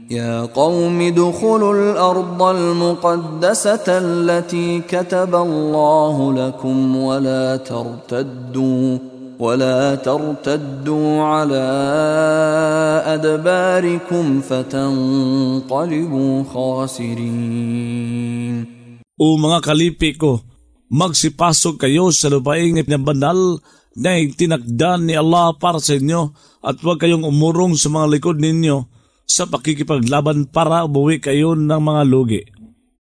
يا قوم ادخلوا الأرض المقدسة التي كتب الله لكم ولا ترتدوا على أدباركم فتنقلبوا خاسرين. O mga kalipi ko, magsipasok kayo sa lupaing na banal na itinakda ni Allah para sa inyo at huwag kayong umurong sa mga likod ninyo sa pakikipaglaban para umuwi kayo ng mga lugi.